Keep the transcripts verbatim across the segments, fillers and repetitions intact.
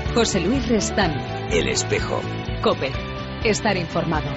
José Luis Restán. El Espejo. COPE. Estar informado.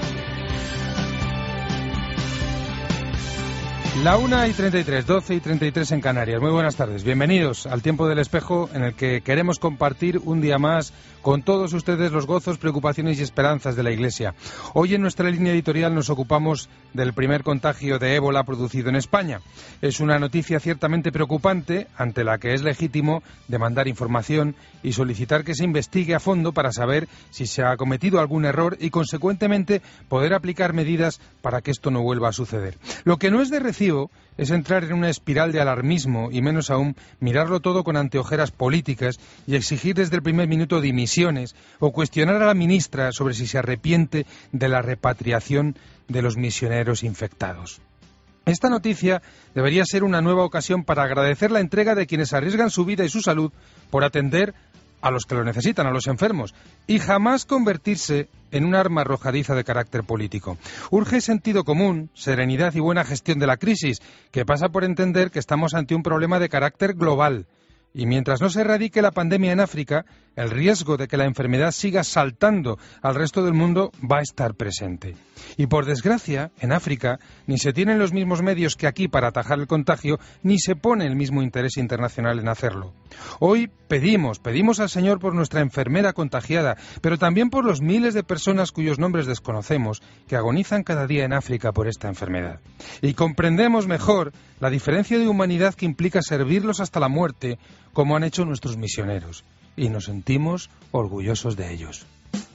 La una y treinta y tres, doce y treinta y tres en Canarias. Muy buenas tardes. Bienvenidos al Tiempo del Espejo, en el que queremos compartir un día más con todos ustedes los gozos, preocupaciones y esperanzas de la Iglesia. Hoy en nuestra línea editorial nos ocupamos del primer contagio de ébola producido en España. Es una noticia ciertamente preocupante, ante la que es legítimo demandar información y solicitar que se investigue a fondo para saber si se ha cometido algún error y, consecuentemente, poder aplicar medidas para que esto no vuelva a suceder. Lo que no es de recibo es entrar en una espiral de alarmismo y, menos aún, mirarlo todo con anteojeras políticas y exigir desde el primer minuto dimisiones o cuestionar a la ministra sobre si se arrepiente de la repatriación de los misioneros infectados. Esta noticia debería ser una nueva ocasión para agradecer la entrega de quienes arriesgan su vida y su salud por atender a los que lo necesitan, a los enfermos, y jamás convertirse en un arma arrojadiza de carácter político. Urge sentido común, serenidad y buena gestión de la crisis, que pasa por entender que estamos ante un problema de carácter global. Y mientras no se erradique la pandemia en África, el riesgo de que la enfermedad siga saltando al resto del mundo va a estar presente. Y por desgracia, en África, ni se tienen los mismos medios que aquí para atajar el contagio, ni se pone el mismo interés internacional en hacerlo. Hoy pedimos, pedimos al Señor por nuestra enfermera contagiada, pero también por los miles de personas cuyos nombres desconocemos, que agonizan cada día en África por esta enfermedad. Y comprendemos mejor la diferencia de humanidad que implica servirlos hasta la muerte, como han hecho nuestros misioneros, y nos sentimos orgullosos de ellos.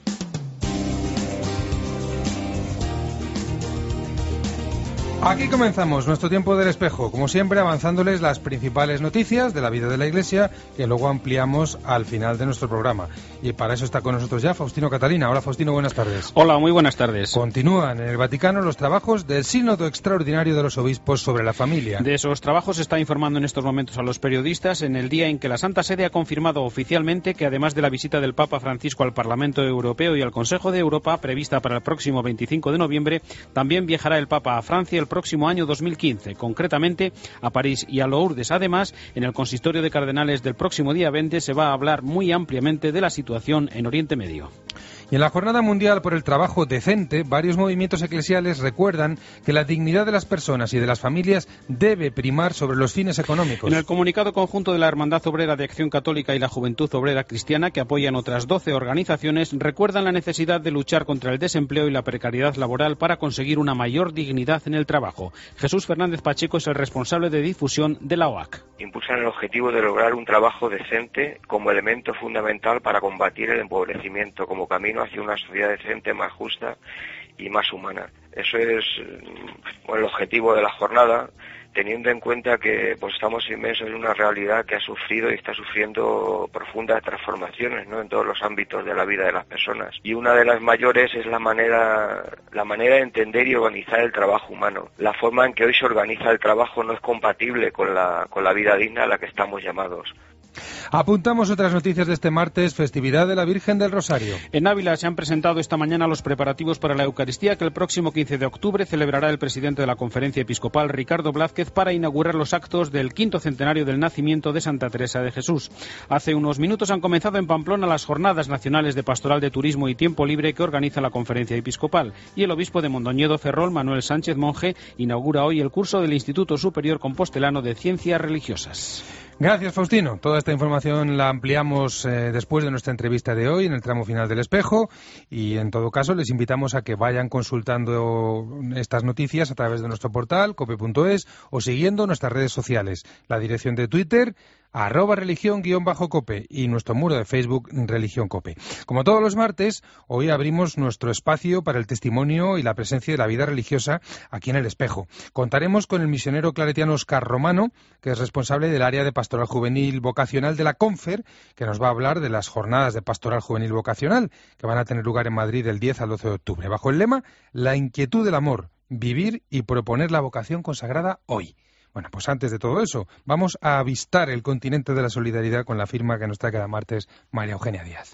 Aquí comenzamos nuestro Tiempo del Espejo, como siempre avanzándoles las principales noticias de la vida de la Iglesia, que luego ampliamos al final de nuestro programa. Y para eso está con nosotros ya Faustino Catalina. Hola Faustino, buenas tardes. Hola, muy buenas tardes. Continúan en el Vaticano los trabajos del Sínodo Extraordinario de los Obispos sobre la familia. De esos trabajos se está informando en estos momentos a los periodistas en el día en que la Santa Sede ha confirmado oficialmente que, además de la visita del Papa Francisco al Parlamento Europeo y al Consejo de Europa, prevista para el próximo veinticinco de noviembre, también viajará el Papa a Francia el próximo año dos mil quince, concretamente a París y a Lourdes. Además, en el consistorio de cardenales del próximo día veinte se va a hablar muy ampliamente de la situación en Oriente Medio. Y en la Jornada Mundial por el Trabajo Decente, varios movimientos eclesiales recuerdan que la dignidad de las personas y de las familias debe primar sobre los fines económicos. En el comunicado conjunto de la Hermandad Obrera de Acción Católica y la Juventud Obrera Cristiana, que apoyan otras doce organizaciones, recuerdan la necesidad de luchar contra el desempleo y la precariedad laboral para conseguir una mayor dignidad en el trabajo. Jesús Fernández Pacheco es el responsable de difusión de la O A C. Impulsan el objetivo de lograr un trabajo decente como elemento fundamental para combatir el empobrecimiento como camino hacia una sociedad decente, más justa y más humana. Eso es bueno, el objetivo de la jornada, teniendo en cuenta que pues estamos inmersos en una realidad que ha sufrido y está sufriendo profundas transformaciones, ¿no?, en todos los ámbitos de la vida de las personas. Y una de las mayores es la manera, la manera de entender y organizar el trabajo humano. La forma en que hoy se organiza el trabajo no es compatible con la, con la vida digna a la que estamos llamados. Apuntamos otras noticias de este martes, festividad de la Virgen del Rosario. En Ávila se han presentado esta mañana los preparativos para la Eucaristía que el próximo quince de octubre celebrará el presidente de la Conferencia Episcopal, Ricardo Blázquez, para inaugurar los actos del quinto centenario del nacimiento de Santa Teresa de Jesús. Hace unos minutos han comenzado en Pamplona las Jornadas Nacionales de Pastoral de Turismo y Tiempo Libre que organiza la Conferencia Episcopal, y el obispo de Mondoñedo, Ferrol, Manuel Sánchez Monje, inaugura hoy el curso del Instituto Superior Compostelano de Ciencias Religiosas. Gracias, Faustino. Toda esta información la ampliamos eh, después de nuestra entrevista de hoy en el tramo final del Espejo, y en todo caso les invitamos a que vayan consultando estas noticias a través de nuestro portal cope punto es o siguiendo nuestras redes sociales, la dirección de Twitter arroba religión guión bajo cope y nuestro muro de Facebook Religión Cope. Como todos los martes, hoy abrimos nuestro espacio para el testimonio y la presencia de la vida religiosa aquí en El Espejo. Contaremos con el misionero claretiano Óscar Romano, que es responsable del área de Pastoral Juvenil Vocacional de la Confer, que nos va a hablar de las jornadas de Pastoral Juvenil Vocacional que van a tener lugar en Madrid del diez al doce de octubre, bajo el lema La inquietud del amor, vivir y proponer la vocación consagrada hoy. Bueno, pues antes de todo eso, vamos a avistar el continente de la solidaridad con la firma que nos trae cada martes María Eugenia Díaz.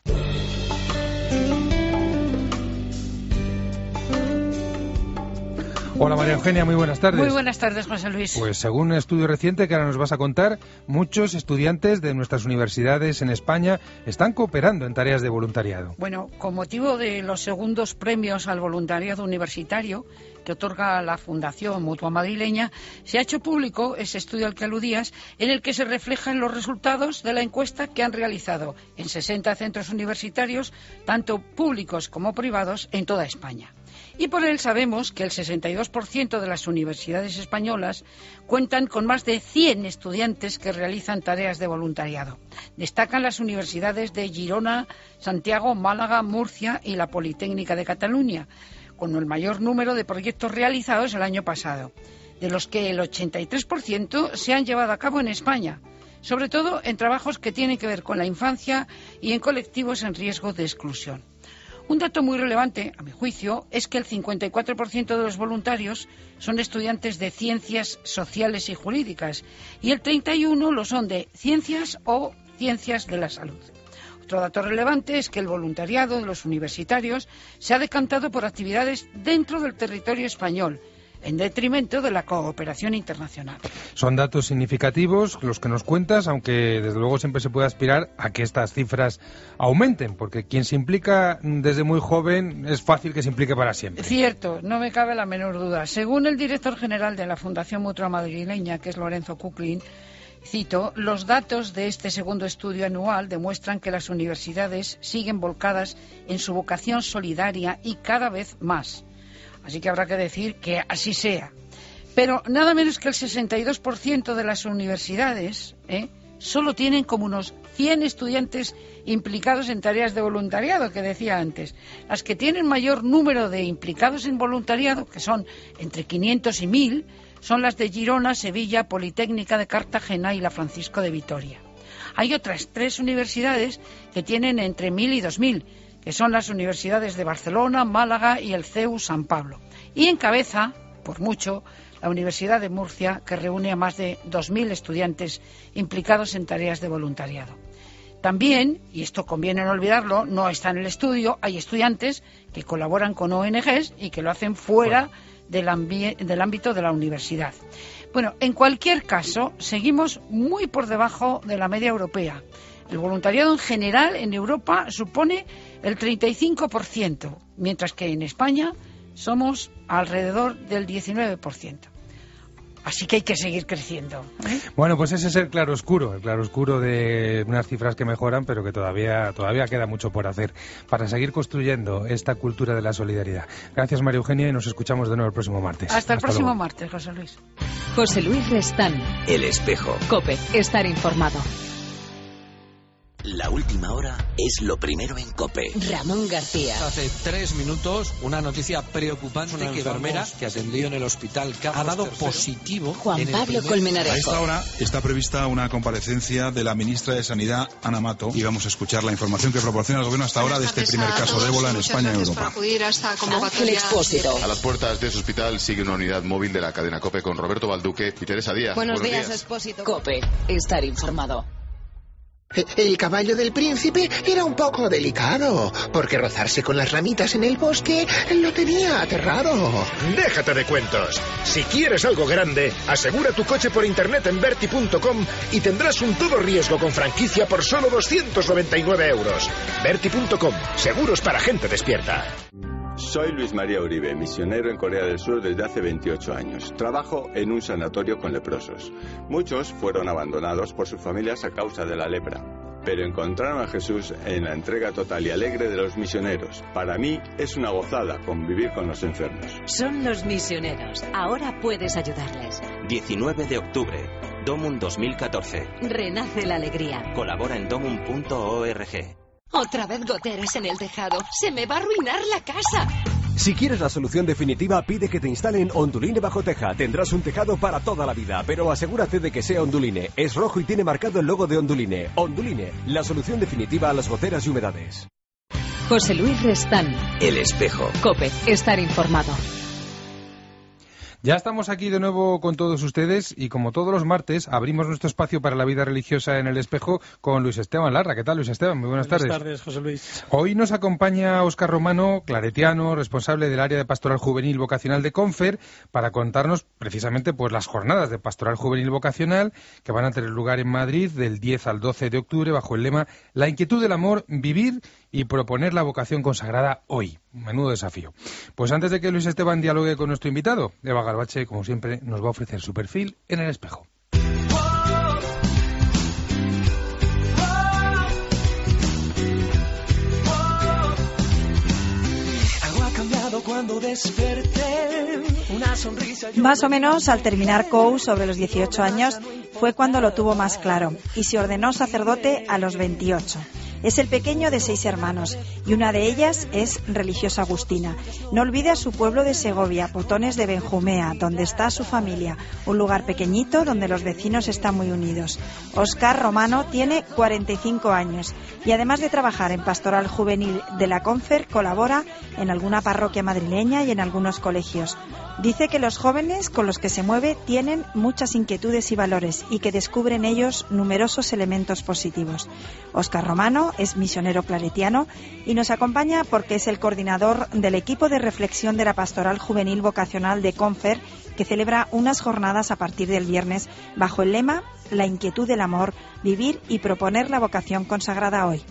Hola María Eugenia, muy buenas tardes. Muy buenas tardes, José Luis. Pues según un estudio reciente que ahora nos vas a contar, muchos estudiantes de nuestras universidades en España están cooperando en tareas de voluntariado. Bueno, con motivo de los segundos premios al voluntariado universitario que otorga la Fundación Mutua Madrileña, se ha hecho público ese estudio al que aludías, en el que se reflejan los resultados de la encuesta que han realizado en sesenta centros universitarios, tanto públicos como privados, en toda España. Y por él sabemos que el sesenta y dos por ciento de las universidades españolas cuentan con más de cien estudiantes que realizan tareas de voluntariado. Destacan las universidades de Girona, Santiago, Málaga, Murcia y la Politécnica de Cataluña, con el mayor número de proyectos realizados el año pasado, de los que el ochenta y tres por ciento se han llevado a cabo en España, sobre todo en trabajos que tienen que ver con la infancia y en colectivos en riesgo de exclusión. Un dato muy relevante, a mi juicio, es que el cincuenta y cuatro por ciento de los voluntarios son estudiantes de ciencias sociales y jurídicas y el treinta y uno por ciento lo son de ciencias o ciencias de la salud. Otro dato relevante es que el voluntariado de los universitarios se ha decantado por actividades dentro del territorio español, en detrimento de la cooperación internacional. Son datos significativos los que nos cuentas, aunque desde luego siempre se puede aspirar a que estas cifras aumenten, porque quien se implica desde muy joven es fácil que se implique para siempre. Cierto, no me cabe la menor duda. Según el director general de la Fundación Mutua Madrileña, que es Lorenzo Kuklin, cito, los datos de este segundo estudio anual demuestran que las universidades siguen volcadas en su vocación solidaria y cada vez más. Así que habrá que decir que así sea. Pero nada menos que el sesenta y dos por ciento de las universidades ¿eh? solo tienen como unos cien estudiantes implicados en tareas de voluntariado, que decía antes. Las que tienen mayor número de implicados en voluntariado, que son entre quinientos y mil, son las de Girona, Sevilla, Politécnica de Cartagena y la Francisco de Vitoria. Hay otras tres universidades que tienen entre mil y dos mil, que son las universidades de Barcelona, Málaga y el C E U San Pablo. Y encabeza, por mucho, la Universidad de Murcia, que reúne a más de dos mil estudiantes implicados en tareas de voluntariado. También, y esto conviene no olvidarlo, no está en el estudio, hay estudiantes que colaboran con O N Ges y que lo hacen fuera del, ambi- del ámbito de la universidad. Bueno, en cualquier caso, seguimos muy por debajo de la media europea. El voluntariado en general en Europa supone el treinta y cinco por ciento, mientras que en España somos alrededor del diecinueve por ciento. Así que hay que seguir creciendo, ¿eh? Bueno, pues ese es el claroscuro, el claroscuro de unas cifras que mejoran, pero que todavía, todavía queda mucho por hacer para seguir construyendo esta cultura de la solidaridad. Gracias, María Eugenia, y nos escuchamos de nuevo el próximo martes. Hasta el Hasta próximo luego. martes, José Luis. José Luis Restán. El Espejo. COPE. Estar informado. La última hora es lo primero en COPE. Ramón García. Hace tres minutos, una noticia preocupante. Una enfermera que atendió en el hospital Carlos ha dado tercero positivo. Juan en el Pablo primer... Colmenarejo. A esta hora está prevista una comparecencia de la ministra de Sanidad, Ana Mato, y vamos a escuchar la información que proporciona el gobierno hasta ahora de este primer caso de ébola en España y Europa. Ángel Expósito. A las puertas de ese hospital sigue una unidad móvil de la cadena COPE con Roberto Balduque y Teresa Díaz. Buenos, Buenos días, días, Expósito. COPE. Estar informado. El caballo del príncipe era un poco delicado, porque rozarse con las ramitas en el bosque lo tenía aterrado. Déjate de cuentos. Si quieres algo grande, asegura tu coche por internet en Berti punto com y tendrás un todo riesgo con franquicia por solo doscientos noventa y nueve euros. Berti punto com, seguros para gente despierta. Soy Luis María Uribe, misionero en Corea del Sur desde hace veintiocho años. Trabajo en un sanatorio con leprosos. Muchos fueron abandonados por sus familias a causa de la lepra, pero encontraron a Jesús en la entrega total y alegre de los misioneros. Para mí es una gozada convivir con los enfermos. Son los misioneros. Ahora puedes ayudarles. diecinueve de octubre, Domum dos mil catorce. Renace la alegría. Colabora en domum punto org. Otra vez goteras en el tejado. ¡Se me va a arruinar la casa! Si quieres la solución definitiva, pide que te instalen Onduline bajo teja. Tendrás un tejado para toda la vida, pero asegúrate de que sea Onduline. Es rojo y tiene marcado el logo de Onduline. Onduline, la solución definitiva a las goteras y humedades. José Luis Restán. El Espejo. COPE. Estar informado. Ya estamos aquí de nuevo con todos ustedes y como todos los martes abrimos nuestro espacio para la vida religiosa en El Espejo con Luis Esteban Larra. ¿Qué tal, Luis Esteban? Muy buenas, buenas tardes. Buenas tardes, José Luis. Hoy nos acompaña Óscar Romano, claretiano, responsable del área de Pastoral Juvenil Vocacional de Confer, para contarnos precisamente pues las jornadas de Pastoral Juvenil Vocacional que van a tener lugar en Madrid del diez al doce de octubre bajo el lema La inquietud del amor, vivir y proponer la vocación consagrada hoy. Menudo desafío. Pues antes de que Luis Esteban dialogue con nuestro invitado, Eva Garbache, como siempre, nos va a ofrecer su perfil en El Espejo. Cuando desperté, una sonrisa. Más o menos al terminar C O U sobre los dieciocho años fue cuando lo tuvo más claro y se ordenó sacerdote a los veintiocho. Es el pequeño de seis hermanos y una de ellas es religiosa agustina. No olvida su pueblo de Segovia, Potones de Benjumea, donde está su familia, un lugar pequeñito donde los vecinos están muy unidos. Óscar Romano tiene cuarenta y cinco años y además de trabajar en Pastoral Juvenil de la Confer, colabora en alguna parroquia madrileña y en algunos colegios. Dice que los jóvenes con los que se mueve tienen muchas inquietudes y valores y que descubren ellos numerosos elementos positivos. Óscar Romano es misionero claretiano y nos acompaña porque es el coordinador del equipo de reflexión de la Pastoral Juvenil Vocacional de Confer, que celebra unas jornadas a partir del viernes bajo el lema La inquietud del amor, vivir y proponer la vocación consagrada hoy.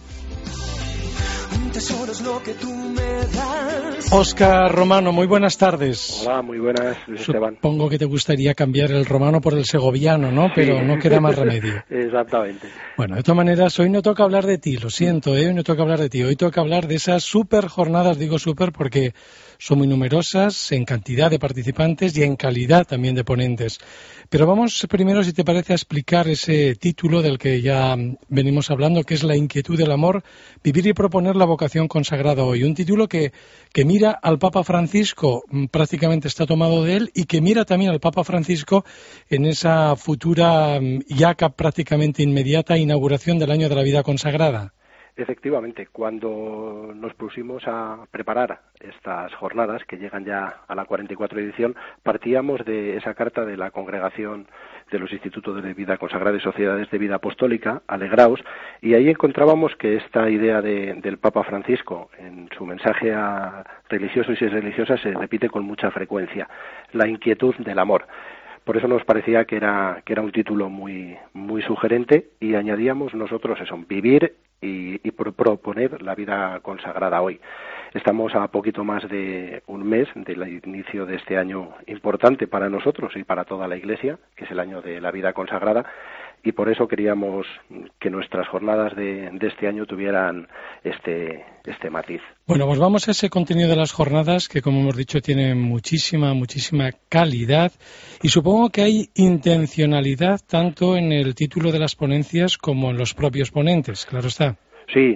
Óscar Romano, muy buenas tardes. Hola, muy buenas, Luis Esteban. Supongo que te gustaría cambiar el romano por el segoviano, ¿no? Pero sí. No queda más remedio. Exactamente. Bueno, de todas maneras, hoy no toca hablar de ti, lo siento, ¿eh? Hoy no toca hablar de ti, hoy toca hablar de esas super jornadas, digo super porque son muy numerosas en cantidad de participantes y en calidad también de ponentes. Pero vamos primero, si te parece, a explicar ese título del que ya venimos hablando, que es La inquietud del amor, vivir y proponer la vocación consagrada hoy. Un título que, que mira al Papa Francisco, prácticamente está tomado de él, y que mira también al Papa Francisco en esa futura, ya prácticamente inmediata, inauguración del año de la vida consagrada. Efectivamente, cuando nos pusimos a preparar estas jornadas, que llegan ya a la cuarenta y cuatro edición, partíamos de esa carta de la Congregación de los Institutos de Vida Consagrada y Sociedades de Vida Apostólica, Alegraos, y ahí encontrábamos que esta idea de, del Papa Francisco en su mensaje a religiosos y religiosas se repite con mucha frecuencia, la inquietud del amor. Por eso nos parecía que era que era un título muy muy sugerente y añadíamos nosotros eso, vivir y, y pro, proponer la vida consagrada hoy. Estamos a poquito más de un mes del inicio de este año importante para nosotros y para toda la Iglesia, que es el año de la vida consagrada, y por eso queríamos que nuestras jornadas de, de este año tuvieran este, este matiz. Bueno, pues vamos a ese contenido de las jornadas que, como hemos dicho, tiene muchísima, muchísima calidad y supongo que hay intencionalidad tanto en el título de las ponencias como en los propios ponentes, claro está. Sí,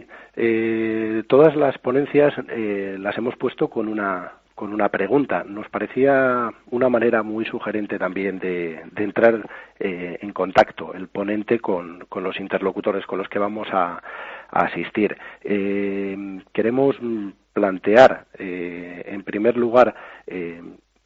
eh, todas las ponencias eh, las hemos puesto con una... con una pregunta. Nos parecía una manera muy sugerente también de, de entrar eh, en contacto el ponente con, con los interlocutores con los que vamos a, a asistir. Eh, queremos plantear, eh, en primer lugar, eh,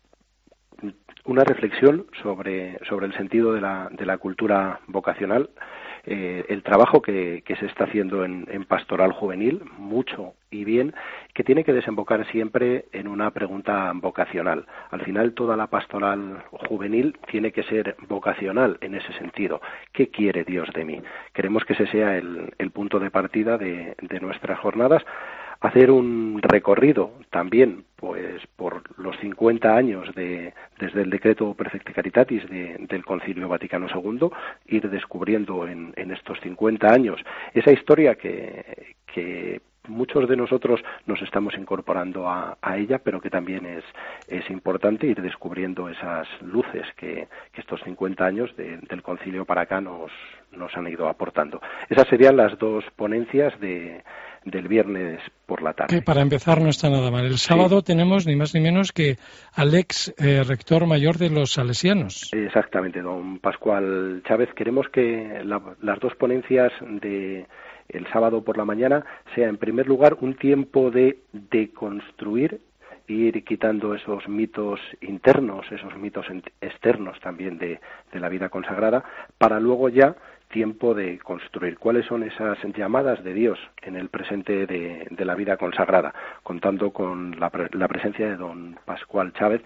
una reflexión sobre, sobre el sentido de la, de la cultura vocacional, Eh, el trabajo que, que se está haciendo en, en pastoral juvenil, mucho y bien, que tiene que desembocar siempre en una pregunta vocacional. Al final, toda la pastoral juvenil tiene que ser vocacional en ese sentido. ¿Qué quiere Dios de mí? Queremos que ese sea el, el punto de partida de, de nuestras jornadas. Hacer un recorrido también pues por los cincuenta años de, desde el decreto Perfecti Caritatis de, del Concilio Vaticano segundo, ir descubriendo en, en estos cincuenta años esa historia que, que muchos de nosotros nos estamos incorporando a, a ella, pero que también es, es importante ir descubriendo esas luces que, que estos cincuenta años de, del Concilio para acá nos, nos han ido aportando. Esas serían las dos ponencias de del viernes por la tarde. Que para empezar no está nada mal. El sábado sí. Tenemos ni más ni menos que al ex eh, rector mayor de los salesianos. Exactamente, don Pascual Chávez. Queremos que la, las dos ponencias de el sábado por la mañana sea en primer lugar un tiempo de, de construir ir quitando esos mitos internos, esos mitos externos también de, de la vida consagrada, para luego ya tiempo de construir cuáles son esas llamadas de Dios en el presente de, de la vida consagrada, contando con la, la presencia de don Pascual Chávez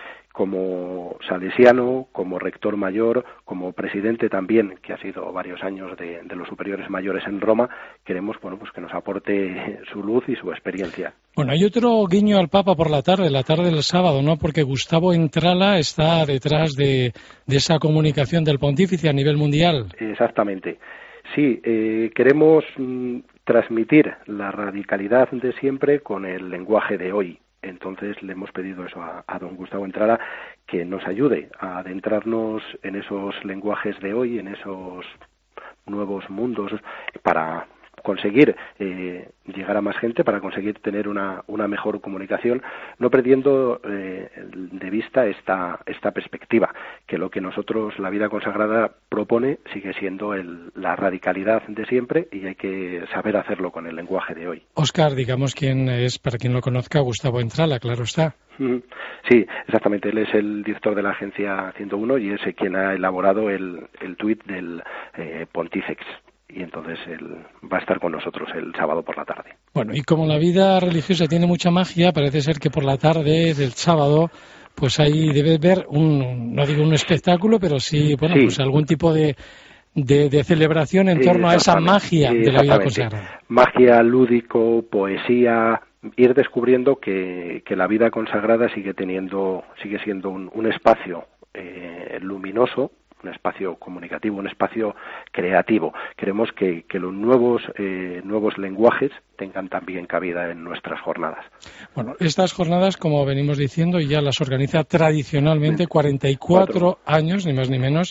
como salesiano, como rector mayor, como presidente también, que ha sido varios años de, de los superiores mayores en Roma. Queremos, bueno, pues que nos aporte su luz y su experiencia. Bueno, hay otro guiño al Papa por la tarde, la tarde del sábado, ¿no? Porque Gustavo Entrala está detrás de, de esa comunicación del pontífice a nivel mundial. Exactamente. Sí, eh, queremos mm, transmitir la radicalidad de siempre con el lenguaje de hoy. Entonces le hemos pedido eso a, a don Gustavo Entrala, que nos ayude a adentrarnos en esos lenguajes de hoy, en esos nuevos mundos, para conseguir eh, llegar a más gente, para conseguir tener una, una mejor comunicación, no perdiendo eh, de vista esta, esta perspectiva, que lo que nosotros, la vida consagrada, propone sigue siendo el, la radicalidad de siempre, y hay que saber hacerlo con el lenguaje de hoy. Óscar, digamos quién es, para quien lo conozca, Gustavo Entrala, claro está. Sí, exactamente. Él es el director de la Agencia ciento uno y es quien ha elaborado el, el tuit del eh, Pontifex. Y entonces él va a estar con nosotros el sábado por la tarde. Bueno, y como la vida religiosa tiene mucha magia, parece ser que por la tarde del sábado, pues ahí debe ver un, no digo un espectáculo, pero sí, bueno, sí. pues algún tipo de, de, de celebración en torno a esa magia de la vida consagrada. Magia, lúdico, poesía, ir descubriendo que, que la vida consagrada sigue teniendo, sigue siendo un, un espacio eh, luminoso, un espacio comunicativo, un espacio creativo. Queremos que, que los nuevos eh, nuevos lenguajes tengan también cabida en nuestras jornadas. Bueno, estas jornadas, como venimos diciendo, ya las organiza tradicionalmente cuarenta y cuatro años, ni más ni menos,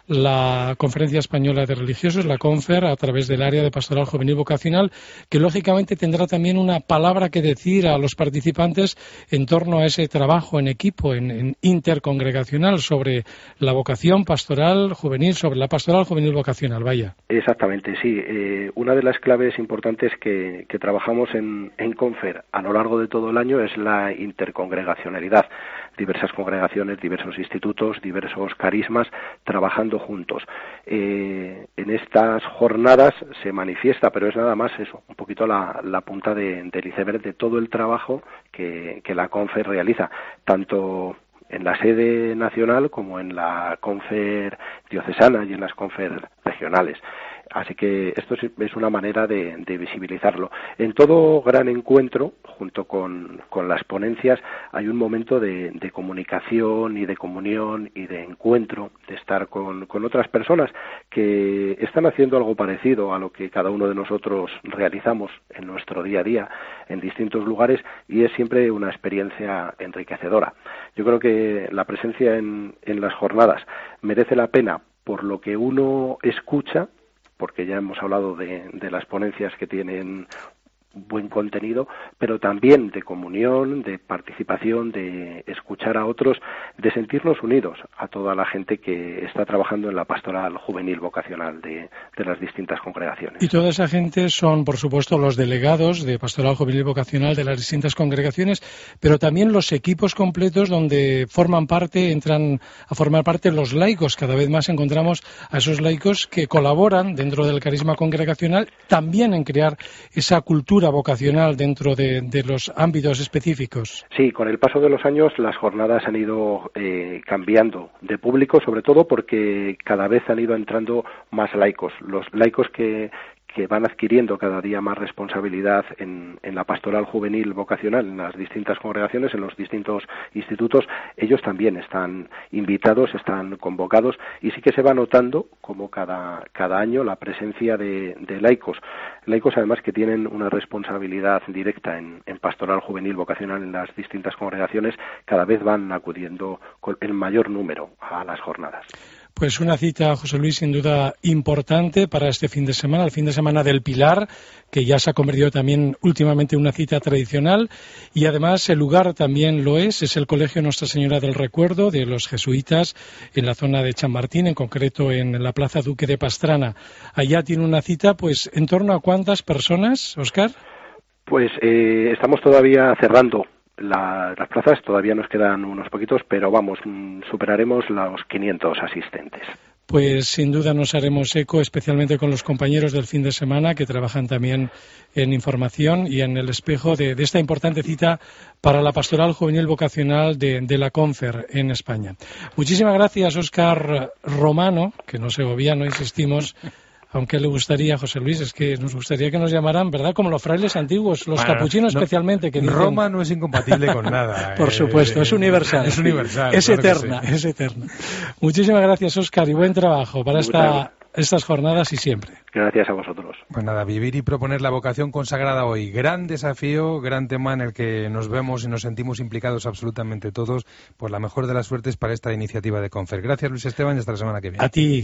la Conferencia Española de Religiosos, la CONFER, a través del área de Pastoral Juvenil Vocacional, que lógicamente tendrá también una palabra que decir a los participantes en torno a ese trabajo en equipo, en, en intercongregacional, sobre la vocación pastoral juvenil, sobre la pastoral juvenil vocacional, vaya. Exactamente, sí. Eh, una de las claves importantes que, que trabajamos en, en CONFER a lo largo de todo el año es la intercongregacionalidad. Diversas congregaciones, diversos institutos, diversos carismas trabajando juntos. Eh, en estas jornadas se manifiesta, pero es nada más eso, un poquito la, la punta de, del iceberg de todo el trabajo que, que la CONFER realiza, tanto en la sede nacional como en la CONFER diocesana y en las CONFER regionales. Así que esto es una manera de, de visibilizarlo. En todo gran encuentro, junto con, con las ponencias, hay un momento de, de comunicación y de comunión y de encuentro, de estar con, con otras personas que están haciendo algo parecido a lo que cada uno de nosotros realizamos en nuestro día a día en distintos lugares, y es siempre una experiencia enriquecedora. Yo creo que la presencia en, en las jornadas merece la pena por lo que uno escucha, porque ya hemos hablado de, de las ponencias que tienen buen contenido, pero también de comunión, de participación, de escuchar a otros, de sentirnos unidos a toda la gente que está trabajando en la pastoral juvenil vocacional de, de las distintas congregaciones. Y toda esa gente son, por supuesto, los delegados de pastoral juvenil vocacional de las distintas congregaciones, pero también los equipos completos donde forman parte, entran a formar parte los laicos. Cada vez más encontramos a esos laicos que colaboran dentro del carisma congregacional también en crear esa cultura vocacional dentro de, de los ámbitos específicos. Sí, con el paso de los años las jornadas han ido eh, cambiando de público, sobre todo porque cada vez han ido entrando más laicos. Los laicos que que van adquiriendo cada día más responsabilidad en, en la pastoral juvenil vocacional, en las distintas congregaciones, en los distintos institutos, ellos también están invitados, están convocados, y sí que se va notando como cada, cada año la presencia de, de laicos, laicos además que tienen una responsabilidad directa en, en pastoral juvenil vocacional en las distintas congregaciones, cada vez van acudiendo con el mayor número a las jornadas. Pues una cita, José Luis, sin duda importante para este fin de semana, el fin de semana del Pilar, que ya se ha convertido también últimamente en una cita tradicional, y además el lugar también lo es, es el Colegio Nuestra Señora del Recuerdo de los jesuitas en la zona de Chamartín, en concreto en la Plaza Duque de Pastrana. Allá tiene una cita, pues, ¿en torno a cuántas personas, Óscar? Pues eh, estamos todavía cerrando la, las plazas todavía nos quedan unos poquitos, pero vamos, superaremos los quinientos asistentes. Pues sin duda nos haremos eco, especialmente con los compañeros del fin de semana que trabajan también en información y en el espejo de, de esta importante cita para la pastoral juvenil vocacional de, de la Confer en España. Muchísimas gracias, Óscar Romano, que no segoviano, insistimos, aunque le gustaría, José Luis, es que nos gustaría que nos llamaran, ¿verdad?, como los frailes antiguos, los bueno, capuchinos no, especialmente. Que dicen... Roma no es incompatible con nada. Por eh, supuesto, es universal. Es universal. Es claro eterna, sí. es eterna. Muchísimas gracias, Óscar, y buen trabajo para esta, estas jornadas y siempre. Gracias a vosotros. Pues nada, vivir y proponer la vocación consagrada hoy. Gran desafío, gran tema en el que nos vemos y nos sentimos implicados absolutamente todos. Pues la mejor de las suertes para esta iniciativa de Confer. Gracias, Luis Esteban, y hasta la semana que viene. A ti.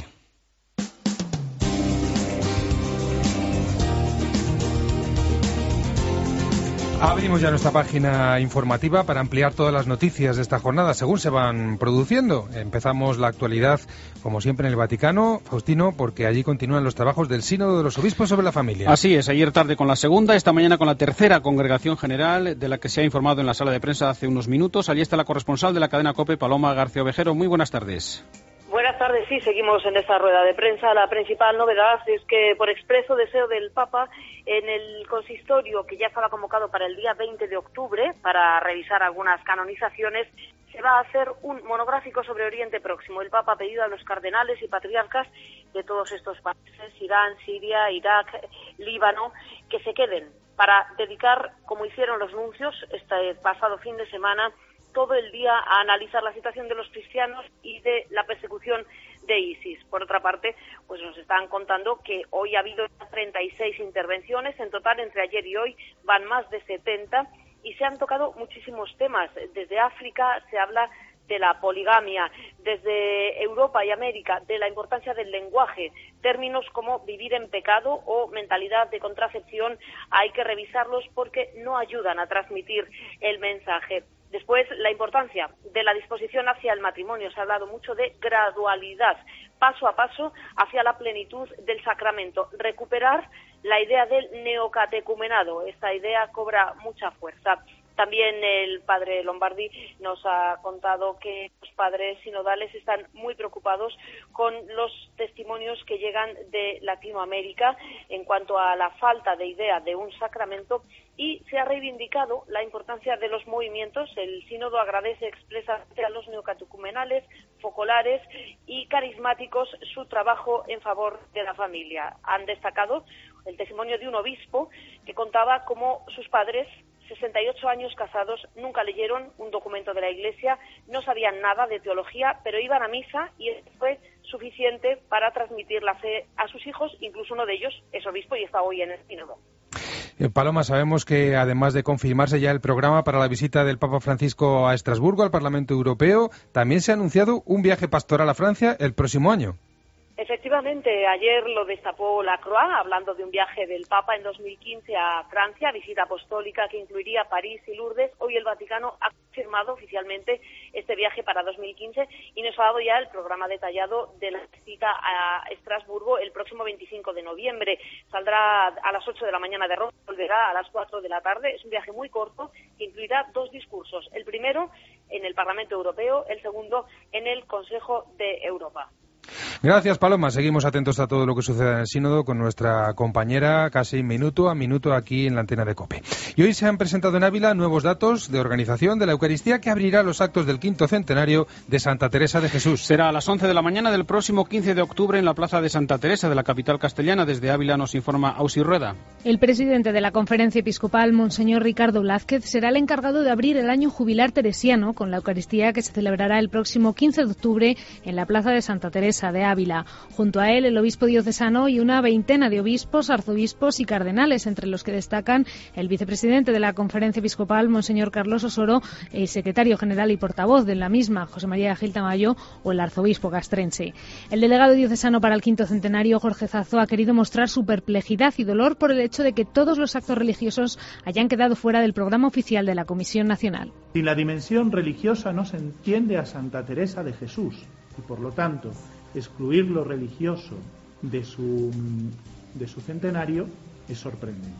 Abrimos ya nuestra página informativa para ampliar todas las noticias de esta jornada según se van produciendo. Empezamos la actualidad, como siempre, en el Vaticano, Faustino, porque allí continúan los trabajos del Sínodo de los Obispos sobre la familia. Así es, ayer tarde con la segunda, esta mañana con la tercera congregación general, de la que se ha informado en la sala de prensa hace unos minutos. Allí está la corresponsal de la cadena COPE, Paloma García Ovejero. Muy buenas tardes. Buenas tardes, sí, seguimos en esta rueda de prensa. La principal novedad es que, por expreso deseo del Papa, en el consistorio que ya estaba convocado para el día veinte de octubre, para revisar algunas canonizaciones, se va a hacer un monográfico sobre Oriente Próximo. El Papa ha pedido a los cardenales y patriarcas de todos estos países, Irán, Siria, Irak, Líbano, que se queden para dedicar, como hicieron los nuncios este pasado fin de semana, todo el día a analizar la situación de los cristianos y de la persecución de ISIS. Por otra parte, pues nos están contando que hoy ha habido treinta y seis intervenciones, en total entre ayer y hoy van más de setenta y se han tocado muchísimos temas. Desde África se habla de la poligamia, desde Europa y América de la importancia del lenguaje, términos como vivir en pecado o mentalidad de contracepción, hay que revisarlos porque no ayudan a transmitir el mensaje. Después, la importancia de la disposición hacia el matrimonio. Se ha hablado mucho de gradualidad, paso a paso hacia la plenitud del sacramento. Recuperar la idea del neocatecumenado. Esta idea cobra mucha fuerza. También el padre Lombardi nos ha contado que los padres sinodales están muy preocupados con los testimonios que llegan de Latinoamérica en cuanto a la falta de idea de un sacramento, y se ha reivindicado la importancia de los movimientos. El sínodo agradece expresamente a los neocatecumenales, focolares y carismáticos su trabajo en favor de la familia. Han destacado el testimonio de un obispo que contaba cómo sus padres, sesenta y ocho años casados, nunca leyeron un documento de la Iglesia, no sabían nada de teología, pero iban a misa y eso fue suficiente para transmitir la fe a sus hijos. Incluso uno de ellos es obispo y está hoy en el sínodo. Paloma, sabemos que además de confirmarse ya el programa para la visita del Papa Francisco a Estrasburgo, al Parlamento Europeo, también se ha anunciado un viaje pastoral a Francia el próximo año. Efectivamente, ayer lo destapó la Croix, hablando de un viaje del Papa en dos mil quince a Francia, visita apostólica que incluiría París y Lourdes. Hoy el Vaticano ha confirmado oficialmente este viaje para dos mil quince y nos ha dado ya el programa detallado de la visita a Estrasburgo el próximo veinticinco de noviembre. Saldrá a las ocho de la mañana de Roma, volverá a las cuatro de la tarde. Es un viaje muy corto que incluirá dos discursos. El primero en el Parlamento Europeo, el segundo en el Consejo de Europa. Gracias, Paloma. Seguimos atentos a todo lo que suceda en el sínodo con nuestra compañera casi minuto a minuto aquí en la antena de COPE. Y hoy se han presentado en Ávila nuevos datos de organización de la Eucaristía que abrirá los actos del quinto centenario de Santa Teresa de Jesús. Será a las once de la mañana del próximo quince de octubre en la plaza de Santa Teresa de la capital castellana. Desde Ávila nos informa Ausi Rueda. El presidente de la Conferencia Episcopal, Monseñor Ricardo Blázquez, será el encargado de abrir el año jubilar teresiano con la Eucaristía que se celebrará el próximo quince de octubre en la plaza de Santa Teresa de Ávila. Junto a él, el obispo diocesano y una veintena de obispos, arzobispos y cardenales, entre los que destacan el vicepresidente de la Conferencia Episcopal, Monseñor Carlos Osoro, el secretario general y portavoz de la misma, José María Gil Tamayo, o el arzobispo castrense. El delegado diocesano para el quinto centenario, Jorge Zazo, ha querido mostrar su perplejidad y dolor por el hecho de que todos los actos religiosos hayan quedado fuera del programa oficial de la Comisión Nacional. Sin la dimensión religiosa no se entiende a Santa Teresa de Jesús y, por lo tanto, excluir lo religioso de su, de su centenario es sorprendente.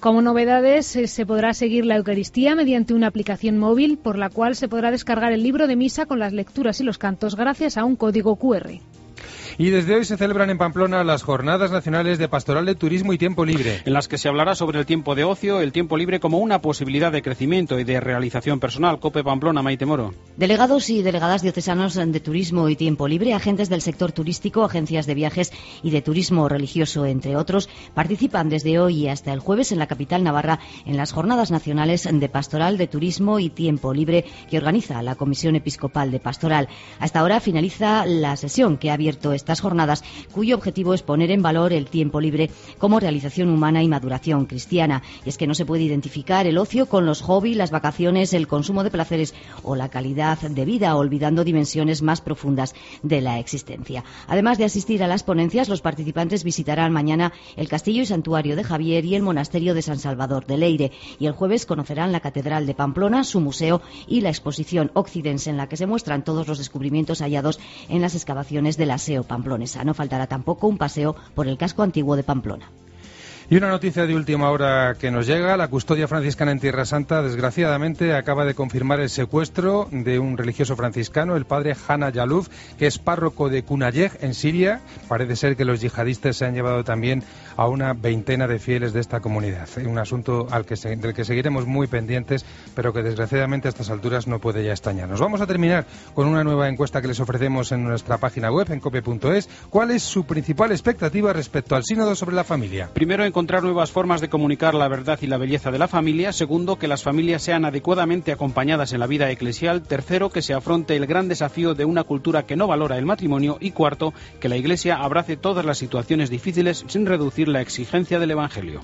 Como novedades, eh, se podrá seguir la Eucaristía mediante una aplicación móvil por la cual se podrá descargar el libro de misa con las lecturas y los cantos gracias a un código cu erre. Y desde hoy se celebran en Pamplona las Jornadas Nacionales de Pastoral de Turismo y Tiempo Libre, en las que se hablará sobre el tiempo de ocio, el tiempo libre como una posibilidad de crecimiento y de realización personal. COPE Pamplona, Maite Moro. Delegados y delegadas diocesanos de Turismo y Tiempo Libre, agentes del sector turístico, agencias de viajes y de turismo religioso, entre otros, participan desde hoy hasta el jueves en la capital navarra en las Jornadas Nacionales de Pastoral de Turismo y Tiempo Libre que organiza la Comisión Episcopal de Pastoral. Hasta ahora finaliza la sesión que ha abierto estas jornadas, cuyo objetivo es poner en valor el tiempo libre como realización humana y maduración cristiana. Y es que no se puede identificar el ocio con los hobbies, las vacaciones, el consumo de placeres o la calidad de vida, olvidando dimensiones más profundas de la existencia. Además de asistir a las ponencias, los participantes visitarán mañana el Castillo y Santuario de Javier y el Monasterio de San Salvador de Leire. Y el jueves conocerán la Catedral de Pamplona, su museo y la exposición Occidens, en la que se muestran todos los descubrimientos hallados en las excavaciones del aseo pamplonesa. No faltará tampoco un paseo por el casco antiguo de Pamplona. Y una noticia de última hora que nos llega: la custodia franciscana en Tierra Santa, desgraciadamente, acaba de confirmar el secuestro de un religioso franciscano, el padre Hana Yaluf, que es párroco de Kunayeh, en Siria. Parece ser que los yihadistas se han llevado también a una veintena de fieles de esta comunidad. Un asunto al que se, del que seguiremos muy pendientes, pero que desgraciadamente a estas alturas no puede ya extrañarnos. Vamos a terminar con una nueva encuesta que les ofrecemos en nuestra página web, en cope punto es. ¿Cuál es su principal expectativa respecto al sínodo sobre la familia? Primero, encontrar nuevas formas de comunicar la verdad y la belleza de la familia. Segundo, que las familias sean adecuadamente acompañadas en la vida eclesial. Tercero, que se afronte el gran desafío de una cultura que no valora el matrimonio. Y cuarto, que la Iglesia abrace todas las situaciones difíciles sin reducir la exigencia del Evangelio.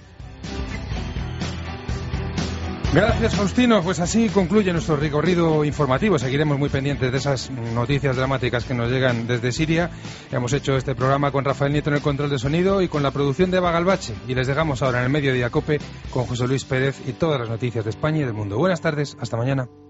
Gracias, Faustino. Pues así concluye nuestro recorrido informativo. Seguiremos muy pendientes de esas noticias dramáticas que nos llegan desde Siria. Hemos hecho este programa con Rafael Nieto en el control de sonido y con la producción de Eva Galvache. Y les dejamos ahora en el Mediodía Cope con José Luis Pérez y todas las noticias de España y del mundo. Buenas tardes, hasta mañana.